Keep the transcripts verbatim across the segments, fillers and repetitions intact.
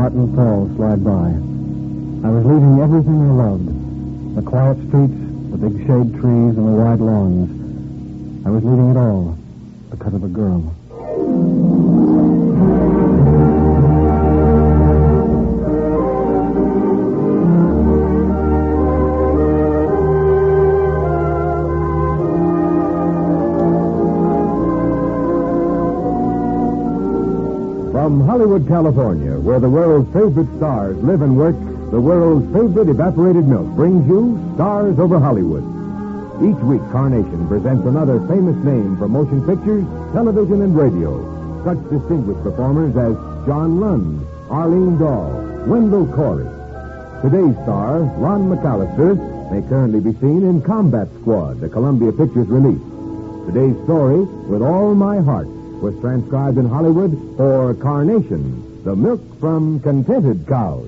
Martin Falls slide by. I was leaving everything I loved. The quiet streets, the big shade trees, and the wide lawns. I was leaving it all because of a girl. From Hollywood, California, where the world's favorite stars live and work, the world's favorite evaporated milk brings you Stars Over Hollywood. Each week, Carnation presents another famous name for motion pictures, television, and radio. Such distinguished performers as John Lund, Arlene Dahl, Wendell Corey. Today's star, Ron McAllister, may currently be seen in Combat Squad, a Columbia Pictures release. Today's story, With All My Heart, was transcribed in Hollywood for Carnation, the milk from contented cows.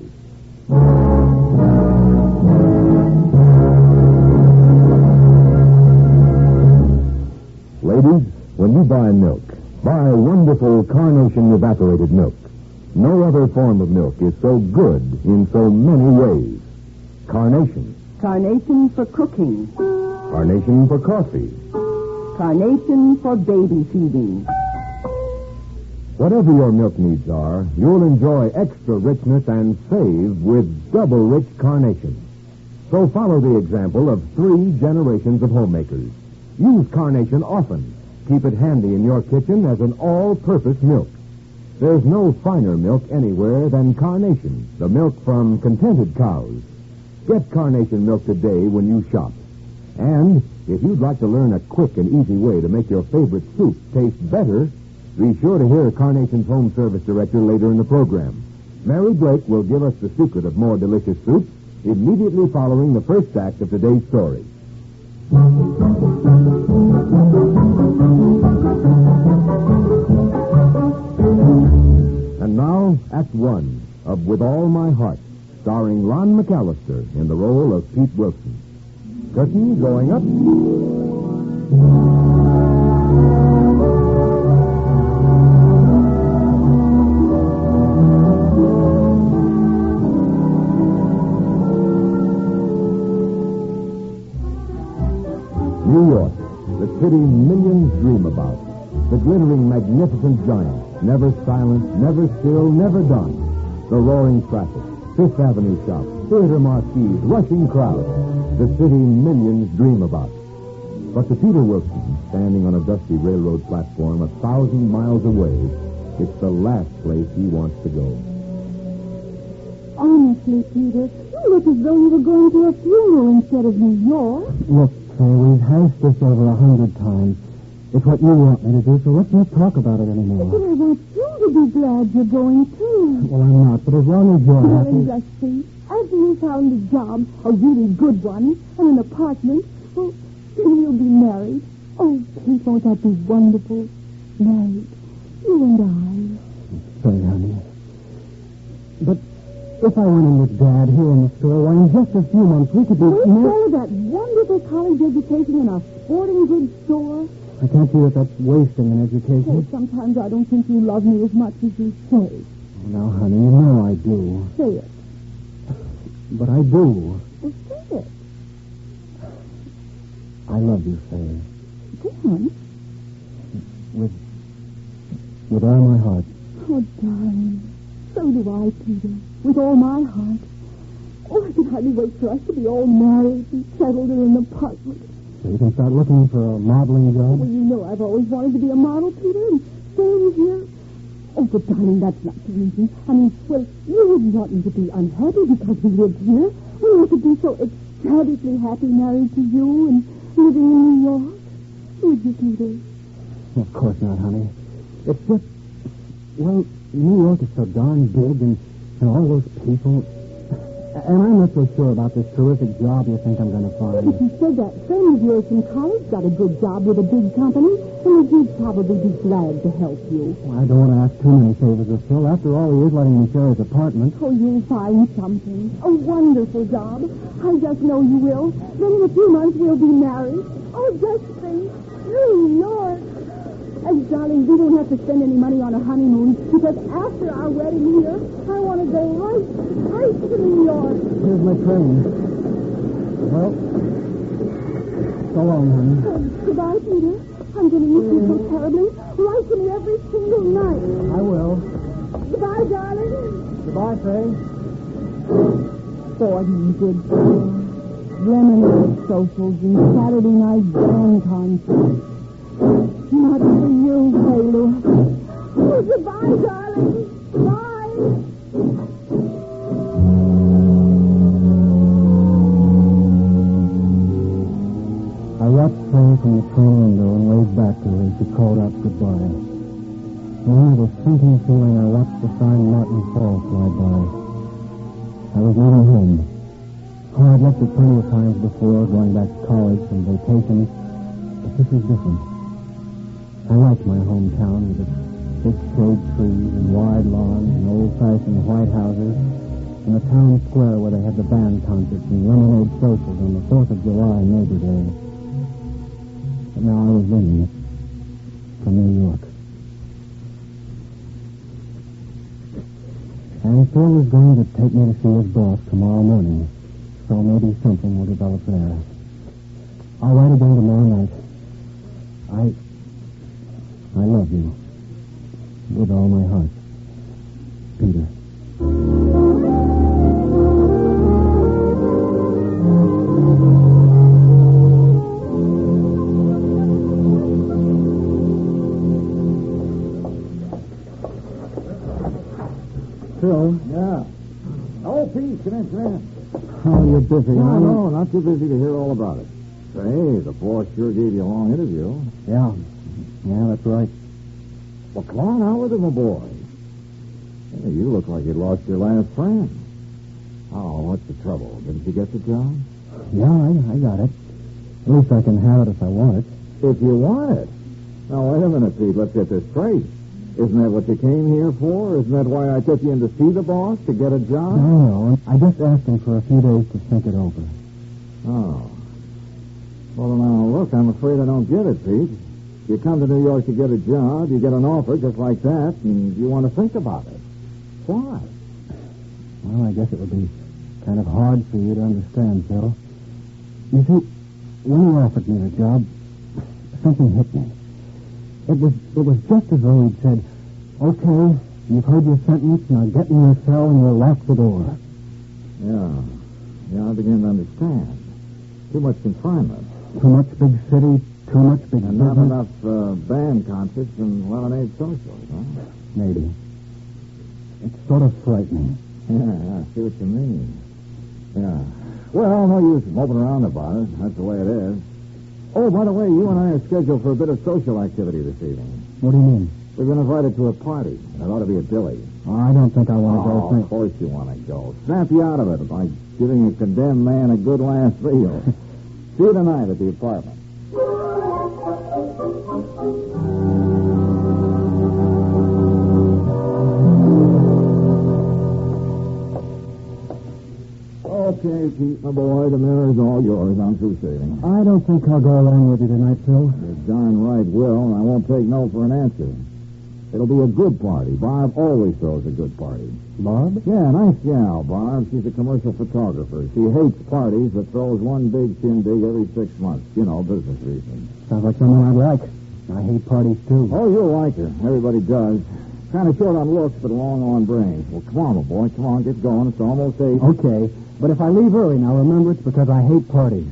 Ladies, when you buy milk, buy wonderful Carnation evaporated milk. No other form of milk is so good in so many ways. Carnation. Carnation for cooking. Carnation for coffee. Carnation for baby feeding. Whatever your milk needs are, you'll enjoy extra richness and save with double rich Carnation. So follow the example of three generations of homemakers. Use Carnation often. Keep it handy in your kitchen as an all-purpose milk. There's no finer milk anywhere than Carnation, the milk from contented cows. Get Carnation milk today when you shop. And if you'd like to learn a quick and easy way to make your favorite soup taste better, be sure to hear Carnation's home service director later in the program. Mary Blake will give us the secret of more delicious soups immediately following the first act of today's story. And now, Act One of With All My Heart, starring Ron McAllister in the role of Pete Wilson. Curtain going up. New York, the city millions dream about. The glittering, magnificent giant, never silent, never still, never done. The roaring traffic, Fifth Avenue shops, theater marquees, rushing crowds. The city millions dream about. But to Peter Wilson, standing on a dusty railroad platform a thousand miles away, it's the last place he wants to go. Honestly, Peter, you look as though you were going to a funeral instead of New York. Look, Say, we've hashed this over a hundred times. It's what you want me to do, so let's not talk about it anymore. But I want you to be glad you're going, too. Well, I'm not, but as long as you're Well, happy... Dusty, after you found a job, a really good one, and an apartment, well, then you'll be married. Oh, Pete, won't that be wonderful? Married. You and I. Say, honey. But if I went in with Dad here in the store, why, in just a few months, we could be... We'd sell that wonderful college education in a sporting goods store. I can't see that that's wasting an education. Oh, sometimes I don't think you love me as much as you say. Oh, now, honey, you know I do. Say it. But I do. Well, say it. I love you, Faye. Go on. With... with all my heart. Oh, darling. So do I, Peter. With all my heart. Oh, I can hardly wait for us to be all married and settled in an apartment. So you can start looking for a modeling job? Well, you know I've always wanted to be a model, Peter, and staying here. Oh, but darling, that's not the reason. I mean, well, you wouldn't want me to be unhappy because we lived here. Well, I could be so ecstatically happy married to you and living in New York. Would you, Peter? Of course not, honey. It's just, well, New York is so darn big and, and all those people. And I'm not so sure about this terrific job you think I'm going to find. But you said that friend of yours from college got a good job with a big company, and he'd probably be glad to help you. Well, I don't want to ask too many favors of Phil. After all, he is letting me share his apartment. Oh, you'll find something. A wonderful job. I just know you will. Then in a few months we'll be married. Oh, just think. New York. And, darling, we don't have to spend any money on a honeymoon because after our wedding here, I want to go right, right to New York. Here's my train. Well, so long, honey. Uh, goodbye, Peter. I'm going to miss you so terribly. Write to me every single night. I will. Goodbye, darling. Goodbye, Faye. Forty good friends. Lemonade socials and Saturday night band concerts. Not for you, Taylor. Oh, goodbye, darling. Bye. I watched Faye from the train window and waved back to her as she called out goodbye. And then with a sinking feeling, I watched the sign Martin Falls fly by. I was leaving home. Oh, I'd left it plenty of times before, going back to college and vacations, but this is different. I like my hometown with its big shade trees and wide lawns and old-fashioned white houses and the town square where they had the band concerts and lemonade socials on the fourth of July Neighbor Day. But now I was leaving it from New York. And Phil was going to take me to see his boss tomorrow morning, so maybe something will develop there. I'll write again tomorrow night. I... I love you. With all my heart. Peter. Phil? Yeah. Oh, Pete, come in, come in. Oh, you're busy. No, huh? no, not too busy to hear all about it. Say, the boss sure gave you a long interview. Yeah. Yeah, that's right. Well, come on out with it, my boy. Hey, you look like you lost your last friend. Oh, what's the trouble? Didn't you get the job? Yeah, I, I got it. At least I can have it if I want it. If you want it. Now, wait a minute, Pete. Let's get this straight. Isn't that what you came here for? Isn't that why I took you in to see the boss, to get a job? No, no. I just asked him for a few days to think it over. Oh. Well, now, look, I'm afraid I don't get it, Pete. You come to New York to get a job, you get an offer just like that, and you want to think about it. Why? Well, I guess it would be kind of hard for you to understand, Phil. You see, when he offered me the job, something hit me. It was it was just as though he'd said, okay, you've heard your sentence, now get in your cell and we'll lock the door. Yeah. Yeah, I begin to understand. Too much confinement. Too much big city, too much big And not business. enough uh, band concerts and lemonade socials, huh? Maybe. It's sort of frightening. Yeah, yeah, I see what you mean. Yeah. Well, no use moping around about it. That's the way it is. Oh, by the way, you and I are scheduled for a bit of social activity this evening. What do you mean? We've been invited to a party. It ought to be a dilly. Oh, I don't think I want to Oh, go. of course you want to go. Snap you out of it by giving a condemned man a good last meal. See you tonight at the apartment. Okay, Pete, my boy, the mirror is all yours. I'm through saving. I don't think I'll go along with you tonight, Phil. You're darn right, Will, and I won't take no for an answer. It'll be a good party. Barb always throws a good party. Barb? Yeah, nice gal, Barb. She's a commercial photographer. She hates parties, but throws one big shindig every six months. You know, business reasons. Sounds like someone I'd like. I hate parties, too. Oh, you'll like her. Everybody does. Kind of short on looks, but long on brains. Well, come on, my boy. Come on, get going. It's almost eight. Okay, but if I leave early, now remember it's because I hate parties.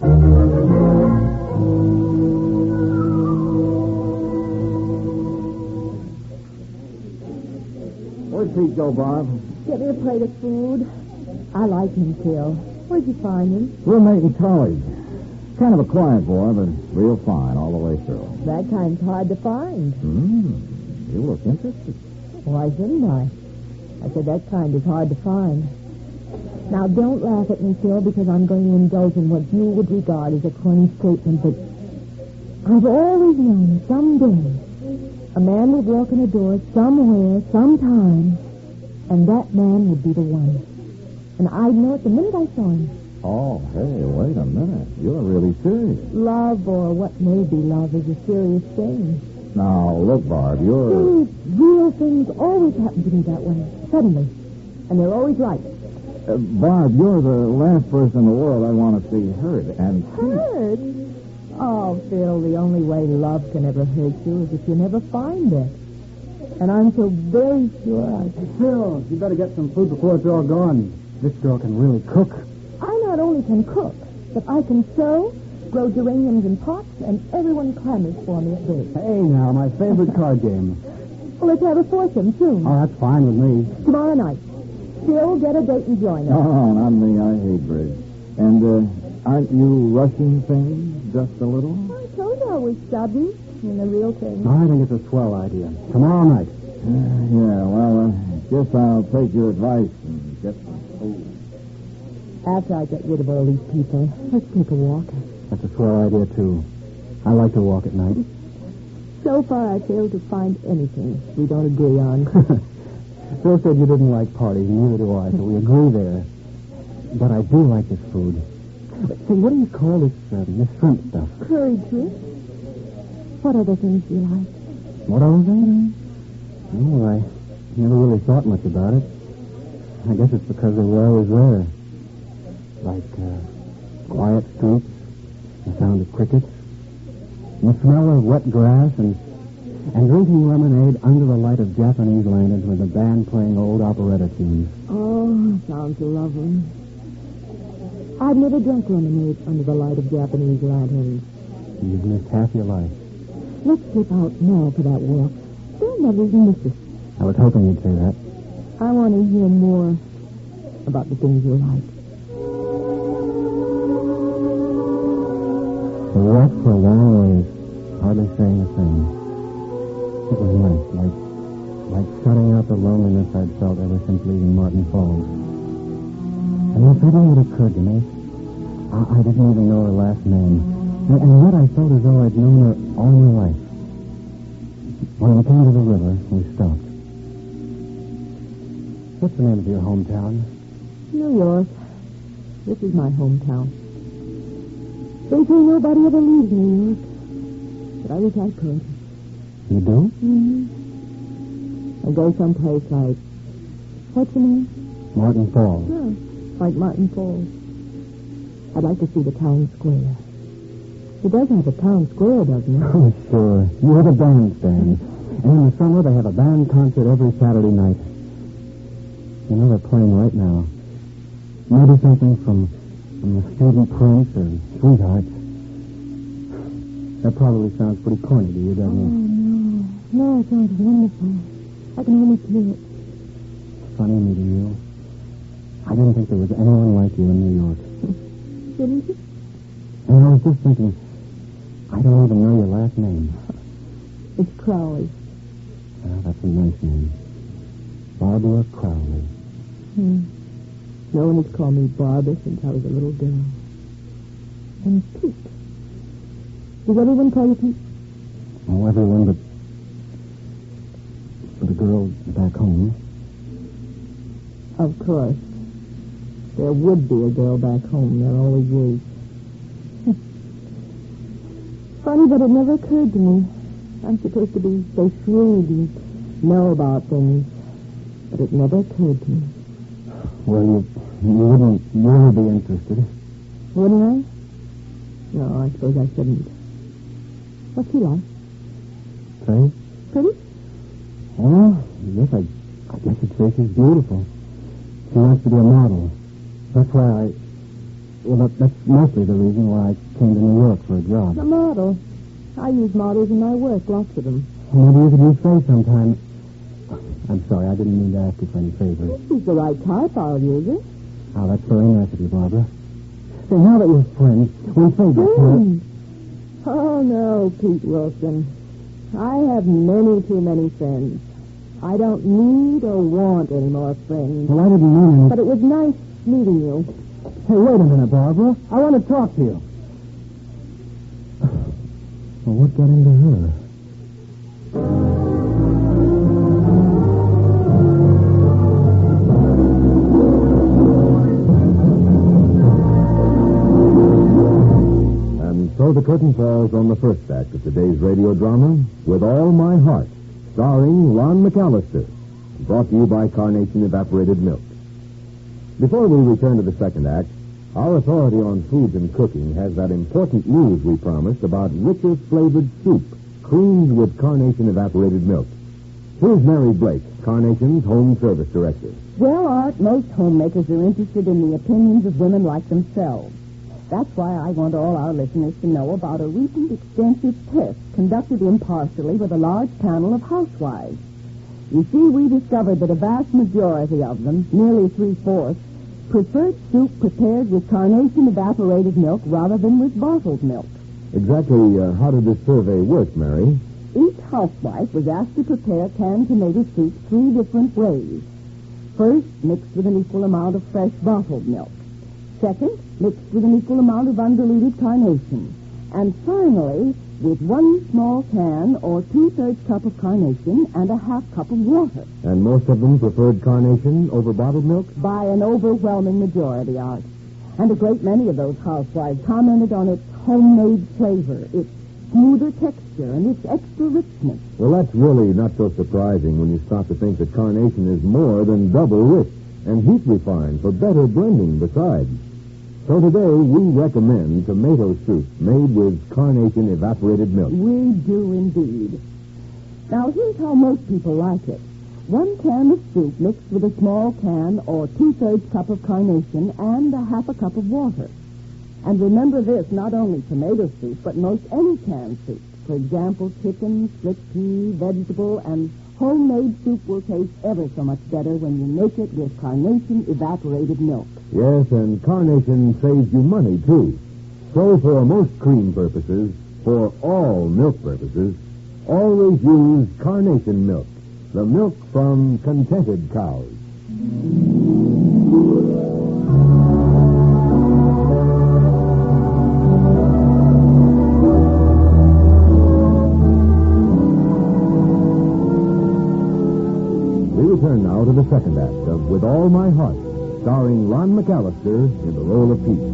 Where'd Pete go, Barb? Get me a plate of food. I like him, Phil. Where'd you find him? Roommate in college. Kind of a quiet boy, but real fine all the way through. That kind's hard to find. Hmm. You look interested. Why shouldn't I? I said that kind is hard to find. Now, don't laugh at me, Phil, because I'm going to indulge in what you would regard as a corny statement, but I've always known someday a man would walk in a door somewhere, sometime, and that man would be the one. And I'd know it the minute I saw him. Oh, hey, wait a minute. You're really serious. Love, or what may be love, is a serious thing. Now, look, Barb, you're... Things, real things always happen to me that way, suddenly. And they're always right. Uh, Barb, you're the last person in the world I want to see hurt and Hurt? Oh, Phil, the only way love can ever hurt you is if you never find it. And I'm so very sure I... Phil, you better get some food before it's all gone. This girl can really cook. I not only can cook, but I can sew, grow geraniums in pots, and everyone clamors for me at this. Hey, now, my favorite card game. Well, let's have a foursome, soon. Oh, that's fine with me. Tomorrow night. Phil, get a date and join us. Oh, not me. I hate bridge. And uh, aren't you rushing things just a little? I told you I was stubby in the real thing. I think it's a swell idea. Tomorrow night. Uh, yeah, well, I uh, guess I'll take your advice and get some food. After I get rid of all these people, let's take a walk. That's a swell idea, too. I like to walk at night. So far, I failed to find anything we don't agree on. Phil said you didn't like parties, neither do I, so we agree there. But I do like this food. Say, what do you call this, uh, this shrimp stuff? Curry fish. What other things do you like? What other things? Oh, I never really thought much about it. I guess it's because they were always there. Like, uh, quiet streets, the sound of crickets, and the smell of wet grass, and and drinking lemonade under the light of Japanese lanterns with a band playing old operetta tunes. Oh, sounds lovely. I've never drunk lemonade under the light of Japanese lanterns. You've missed half your life. Let's slip out now for that walk. Don't never even miss us. I was hoping you'd say that. I want to hear more about the things you like. We walked for a long ways, hardly saying a thing. It was nice, like, like shutting out the loneliness I'd felt ever since leaving Martin Falls. And then suddenly it occurred to me, I, I didn't even know her last name. And, and yet I felt as though I'd known her all my life. When we came to the river, we stopped. What's the name of your hometown? New York. This is my hometown. They say nobody ever leaves New York. But I wish I could. You do? Mm-hmm. I go someplace like... What's the name? Martin Falls. Yeah, like Martin Falls. I'd like to see the town square. It does have a town square, doesn't it? Oh, sure. You have a bandstand. And in the summer, they have a band concert every Saturday night. You know, they're playing right now. Maybe something from, from the Student Prince or Sweethearts. That probably sounds pretty corny to you, doesn't Oh, it? no. No, it sounds wonderful. I can only hear it. Funny meeting you. I didn't think there was anyone like you in New York. Didn't you? And I was just thinking, I don't even know your last name. It's Crowley. Well, that's a nice name. Barbara Crowley. Hmm. No one has called me Barbara since I was a little girl. And Pete. Does everyone call you Pete? Oh, everyone but... but a girl back home. Of course. There would be a girl back home. There always is. Funny, but it never occurred to me. I'm supposed to be so shrewd and know about things. But it never occurred to me. Well, you, you wouldn't really be interested. Wouldn't I? No, I suppose I shouldn't. What's he like? Say? Pretty? Well, yes, I, I guess you'd say she's beautiful. She wants to be a model. That's why I... Well, that, that's mostly the reason why I came to New York for a job. A model. I use models in my work, lots of them. Maybe you could use Faye sometime. I'm sorry, I didn't mean to ask you for any favors. She's the right type, I'll use her. Oh, that's very nice of you, Barbara. Say, now that we're friends, when Faye gets here... Friends? Oh, no, Pete Wilson. I have many too many friends. I don't need or want any more friends. Well, I didn't mean any... But it was nice meeting you. Hey, wait a minute, Barbara. I want to talk to you. Well, what got into her? So the curtain falls on the first act of today's radio drama, With All My Heart, starring Lon McAllister, brought to you by Carnation Evaporated Milk. Before we return to the second act, our authority on foods and cooking has that important news we promised about richer flavored soup, creamed with Carnation Evaporated Milk. Here's Mary Blake, Carnation's Home Service Director. Well, Art, most homemakers are interested in the opinions of women like themselves. That's why I want all our listeners to know about a recent extensive test conducted impartially with a large panel of housewives. You see, we discovered that a vast majority of them, nearly three-fourths, preferred soup prepared with Carnation Evaporated Milk rather than with bottled milk. Exactly uh, how did this survey work, Mary? Each housewife was asked to prepare canned tomato soup three different ways. First, mixed with an equal amount of fresh bottled milk. Second, mixed with an equal amount of undiluted Carnation. And finally, with one small can or two-thirds cup of Carnation and a half cup of water. And most of them preferred Carnation over bottled milk? By an overwhelming majority, Art. And a great many of those housewives commented on its homemade flavor, its smoother texture, and its extra richness. Well, that's really not so surprising when you stop to think that Carnation is more than double rich and heat refined for better blending besides. So today, we recommend tomato soup made with Carnation Evaporated Milk. We do indeed. Now, here's how most people like it. One can of soup mixed with a small can or two-thirds cup of Carnation and a half a cup of water. And remember this, not only tomato soup, but most any canned soup. For example, chicken, split pea, vegetable, and homemade soup will taste ever so much better when you make it with Carnation Evaporated Milk. Yes, and Carnation saves you money, too. So for most cream purposes, for all milk purposes, always use Carnation milk, the milk from contented cows. We return now to the second act of With All My Heart, starring Lon McAllister in the role of Pete.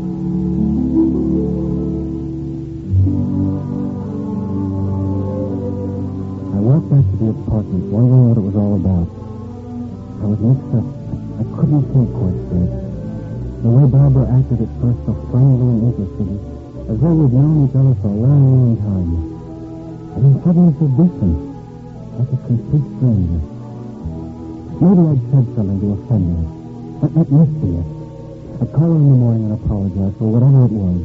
I walked back to the apartment, wondering what it was all about. I was mixed up. I couldn't think quite straight. The way Barbara acted at first, so friendly and interested, as though we'd known each other for a long, long time. And then suddenly so distant, like a complete stranger. Maybe I'd said something to offend her. That, that must be it. I'd call her in the morning and apologize for whatever it was.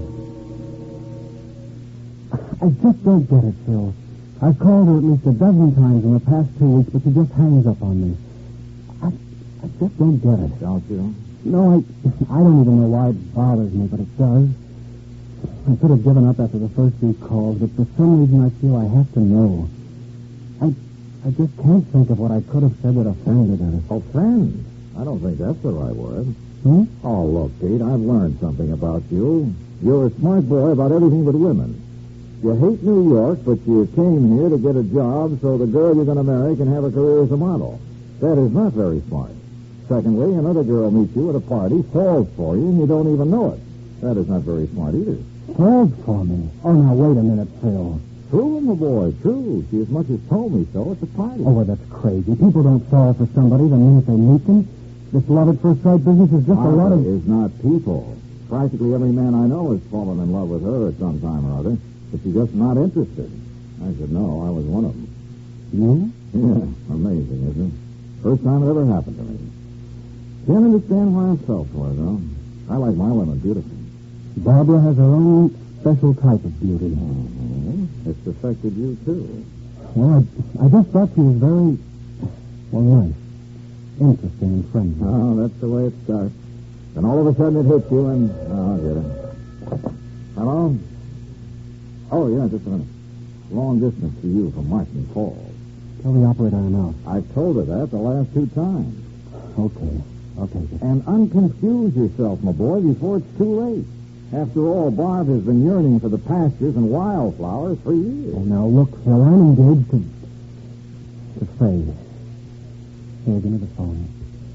I just don't get it, Phil. I've called her at least a dozen times in the past two weeks, but she just hangs up on me. I, I just don't get it. Don't you? No, I, I don't even know why it bothers me, but it does. I could have given up after the first few calls, but for some reason I feel I have to know. I, I just can't think of what I could have said that offended her. Offend? I don't think that's the right word. Hmm? Oh, look, Pete, I've learned something about you. You're a smart boy about everything but women. You hate New York, but you came here to get a job so the girl you're going to marry can have a career as a model. That is not very smart. Secondly, another girl meets you at a party, falls for you, and you don't even know it. That is not very smart either. Falls for me? Oh, now, wait a minute, Phil. True, my boy, true. She as much as told me so at the party. Oh, well, that's crazy. People don't fall for somebody the minute they meet them. This love at first sight business is just a lot of... is not people. Practically every man I know has fallen in love with her at some time or other, but she's just not interested. I should know. I was one of them. You? Yeah, amazing, isn't it? First time it ever happened to me. Can't understand why I fell for her, though. I like my women beautiful. Barbara has her own special type of beauty. Mm-hmm. It's affected you, too. Well, I, I just thought she was very, well, nice, interesting and friendly. Oh, that's the way it starts. Then all of a sudden it hits you and... Oh, I get it. Hello? Oh, yeah, just a minute. Long distance to you from Martin Falls. Tell the operator I'm out. I've told her that the last two times. Okay, I'll take it. And unconfuse yourself, my boy, before it's too late. After all, Barb has been yearning for the pastures and wildflowers for years. Oh, now, look, Phil, I'm engaged to... to Faye. Here, give me the phone.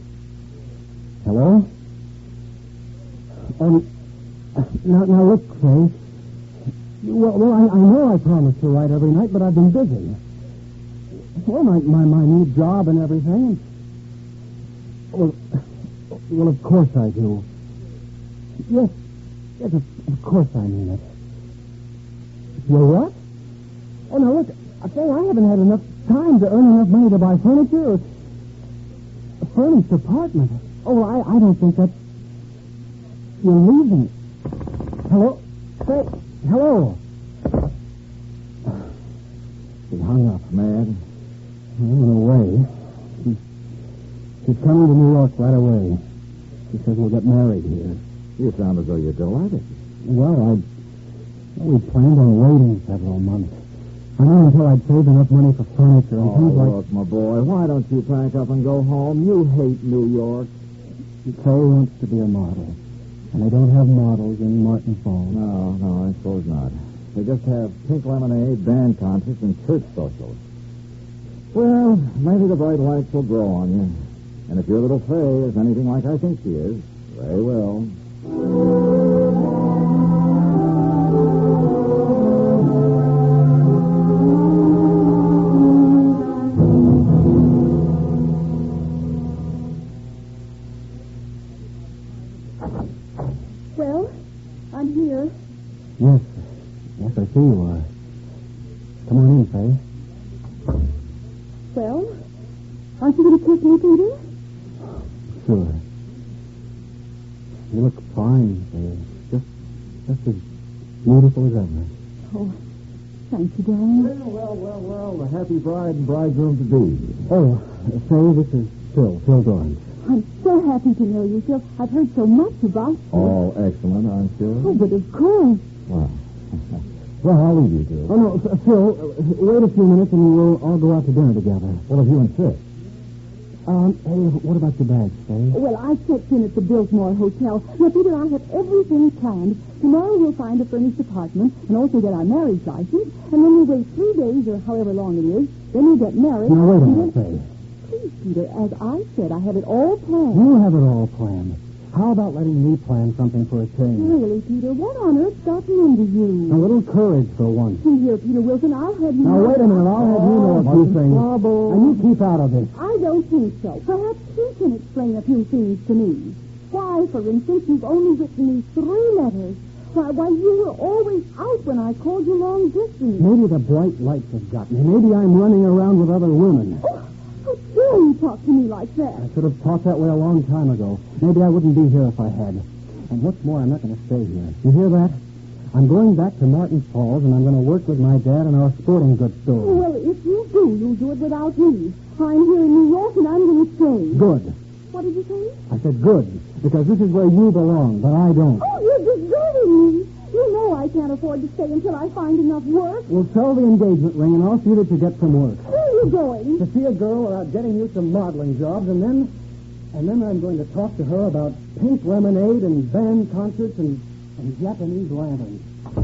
Hello? Oh, now, now, look, Faye. You that I've been busy. Well, my, my, my new job and everything. Well, well, of course I do. Yes, yes, of, of course I mean it. You're what? Oh, now, look, I say I haven't had enough time to earn enough money to buy furniture or a furnished apartment. Oh, I, I don't think that's... You're leaving. Hello? Say, hello. She hung up. Mad? Well, in a way. She's, she's coming to New York right away. She says we'll get married here. You sound as though you're delighted. Well, I... Well, we planned on waiting several months. I mean, until I'd saved enough money for furniture and Oh, things like... look, my boy, why don't you pack up and go home? You hate New York. Faye wants to be a model. And they don't have models in Martin Falls. No, no, I suppose not. They just have pink lemonade, band concerts, and church socials. Well, maybe the bright lights will grow on you. And if your little Faye is anything like I think she is, they will. Well, I'm here. Yes. Yes, I see you are. Come on in, Faye. Well, aren't you going to kiss me, Peter? Sure. You look fine, Faye. Just, just as beautiful as ever. Oh, thank you, darling. Well, well, well, the happy bride and bridegroom to be. Oh, Faye, this is Phil, Phil Dorrance. I'm so happy to know you, Phil. I've heard so much about you. All excellent, I'm sure. Oh, but of course. Well, well, I'll leave you two. Oh, no, F- Phil, uh, wait a few minutes and we'll all go out to dinner together. Well, if you insist. Um, hey, what about your bags, Faye? Well, I checked in at the Biltmore Hotel. Now, Peter, I have everything planned. Tomorrow we'll find a furnished apartment and also get our marriage license. And then we wait three days or however long it is. Then we get married. Now, wait a and minute, then- Faye. Please, Peter, as I said, I have it all planned. You have it all planned. How about letting me plan something for a change? Really, Peter, what on earth got me into you? A little courage for once. See here, Peter Wilson, I'll have you... Now, wait a minute. I'll have you know a few Martin things. Trouble. And you keep out of this. I don't think so. Perhaps he can explain a few things to me. Why, for instance, you've only written me three letters. Why, why, you were always out when I called you long distance. Maybe the bright lights have got me. Maybe I'm running around with other women. Oh, how dare you talk to me like that? I should have talked that way a long time ago. Maybe I wouldn't be here if I had. And what's more, I'm not going to stay here. You hear that? I'm going back to Martin Falls, and I'm going to work with my dad in our sporting goods store. Oh, well, if you do, you'll do it without me. I'm here in New York, and I'm going to stay. Good. What did you say? I said good, because this is where you belong, but I don't. Oh, you're deserting me. You know I can't afford to stay until I find enough work. We'll sell the engagement ring, and I'll see that you get some work. Where are you going? To see a girl without getting you some modeling jobs, and then... And then I'm going to talk to her about pink lemonade and band concerts and, and Japanese lanterns.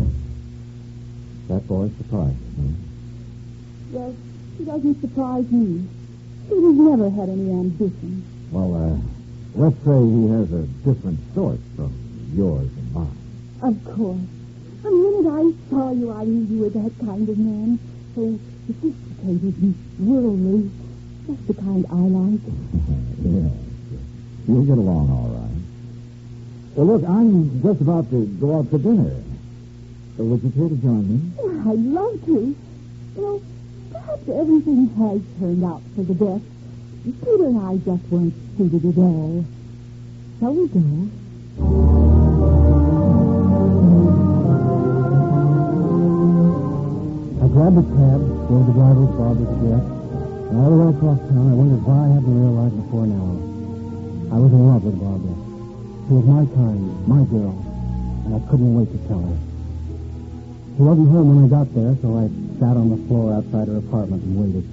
That boy's surprised. Hmm? Well, he doesn't surprise me. Peter's never had any ambition. Well, uh, let's say he has a different sort from yours and mine. Of course. The minute I saw you, I knew you were that kind of man. So sophisticated and worldly. That's the kind I like. Yeah. You'll get along all right. Well, look, I'm just about to go out to dinner. So would you care to join me? Yeah, I'd love to. You know, perhaps everything has turned out for the best. Peter and I just weren't suited at all. Shall we go? I grabbed a cab, drove the driver's Barbara's address, and all the way across town, I wondered why I hadn't realized before now. I was in love with Barbara. She was my kind, my girl, and I couldn't wait to tell her. She wasn't home when I got there, so I sat on the floor outside her apartment and waited.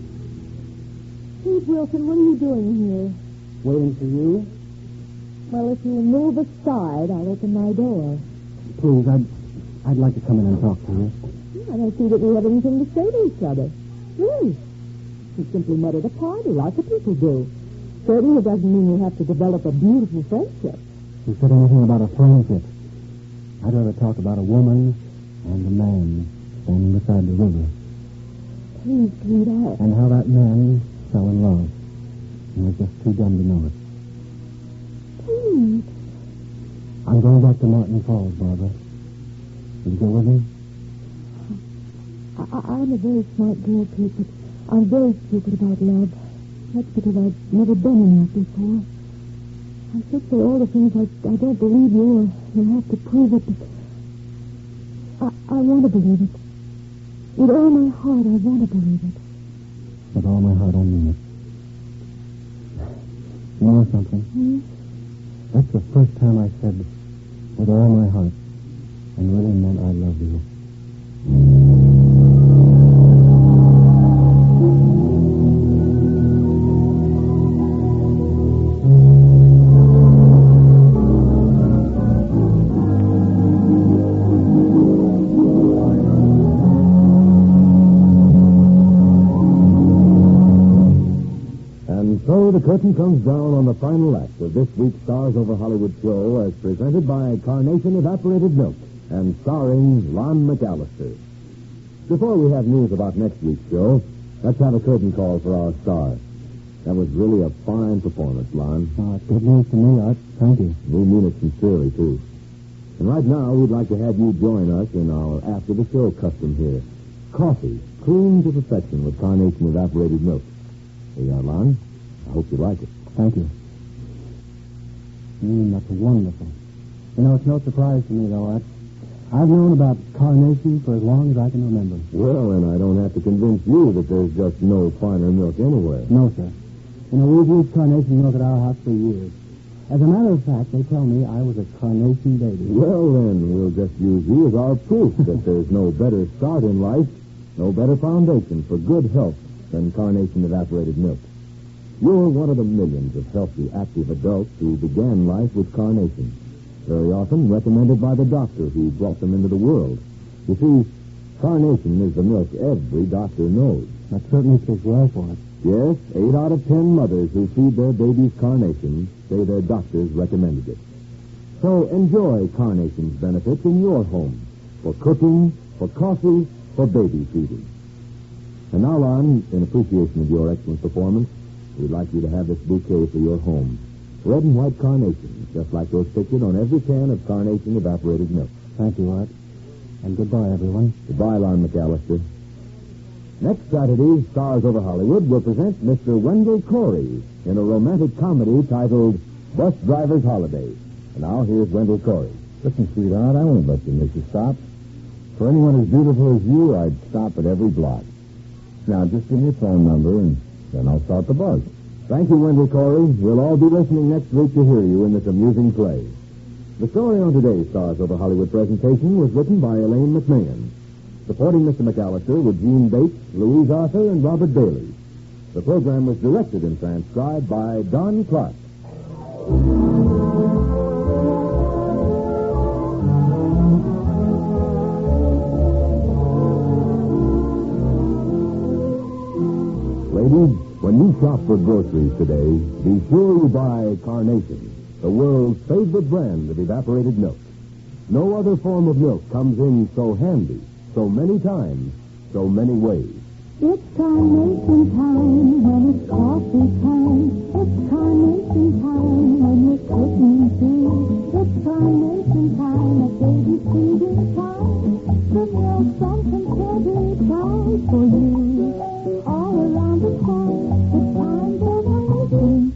Pete Wilson, what are you doing here? Waiting for you? Well, if you'll move aside, I'll open my door. Please, I'd, I'd like to come in and talk to you. I don't see that we have anything to say to each other. Really. We simply met at a party, like the people do. Certainly it doesn't mean we have to develop a beautiful friendship. You said anything about a friendship. I'd rather talk about a woman and a man standing beside the river. Please, Pete, I... And how that man fell in love. And was just too dumb to know it. Pete. I'm going back to Martin Falls, Barbara. Will you go with me? I, I, I'm a very smart girl, Pete, but I'm very stupid about love. That's because I've never been in love before. I should say all the things I, I don't believe you, or you'll have to prove it, but I, I want to believe it. With all my heart, I want to believe it. With all my heart, I mean it. You know something? Hmm? That's the first time I said, with all my heart, and really meant I love you. So the curtain comes down on the final act of this week's Stars Over Hollywood show as presented by Carnation Evaporated Milk and starring Lon McAllister. Before we have news about next week's show, let's have a curtain call for our star. That was really a fine performance, Lon. Uh, good news to me, Art. Thank you. We mean it sincerely, too. And right now, we'd like to have you join us in our after-the-show custom here. Coffee, cream to perfection with Carnation Evaporated Milk. Here you are, Lon. I hope you like it. Thank you. Mm, that's wonderful. You know, it's no surprise to me, though, Art. I've known about Carnation for as long as I can remember. Well, then I don't have to convince you that there's just no finer milk anywhere. No, sir. You know, we've used Carnation milk at our house for years. As a matter of fact, they tell me I was a Carnation baby. Well, then, we'll just use you as our proof that there's no better start in life, no better foundation for good health than Carnation Evaporated Milk. You're one of the millions of healthy, active adults who began life with Carnation, very often recommended by the doctor who brought them into the world. You see, Carnation is the milk every doctor knows. That certainly speaks well for it. Yes, eight out of ten mothers who feed their babies Carnation say their doctors recommended it. So enjoy Carnation's benefits in your home, for cooking, for coffee, for baby feeding. And now, Lon, in appreciation of your excellent performance, we'd like you to have this bouquet for your home. Red and white carnations, just like those pictured on every can of Carnation Evaporated Milk. Thank you, Art. And goodbye, everyone. Goodbye, Lon McAllister. Next Saturday, Stars Over Hollywood will present Mister Wendell Corey in a romantic comedy titled Bus Driver's Holiday. And now, here's Wendell Corey. Listen, sweetheart, I won't let you miss a stop. For anyone as beautiful as you, I'd stop at every block. Now, just give me your phone number, and then I'll start the bus. Thank you, Wendell Corey. We'll all be listening next week to hear you in this amusing play. The story on today's Stars Over Hollywood presentation was written by Elaine McMahon. Supporting Mister McAllister were Gene Bates, Louise Arthur, and Robert Bailey. The program was directed and transcribed by Don Clark. Ladies, when you shop for groceries today, be sure you buy Carnation, the world's favorite brand of evaporated milk. No other form of milk comes in so handy, so many times, so many ways. It's Carnation time when it's coffee time. It's Carnation time when you're cooking tea. It's Carnation time at baby feeding time. The milk something every time for you. All around the town, it's time for Carnation.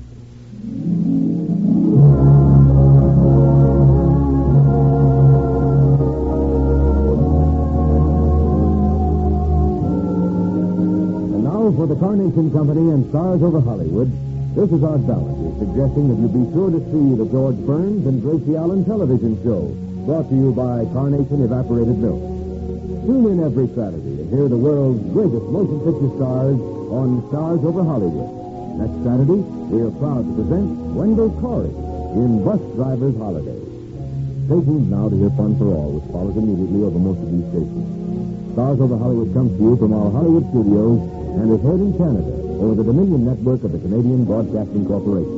For the Carnation Company and Stars Over Hollywood, this is Art Ballinger suggesting that you be sure to see the George Burns and Gracie Allen television show, brought to you by Carnation Evaporated Milk. Tune in every Saturday to hear the world's greatest motion picture stars on Stars Over Hollywood. Next Saturday, we are proud to present Wendell Corey in Bus Driver's Holiday. Stay tuned now to hear Fun for All, which follows immediately over most of these stations. Stars Over Hollywood comes to you from our Hollywood studios and is heard in Canada over the Dominion Network of the Canadian Broadcasting Corporation.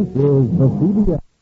This is the C B S.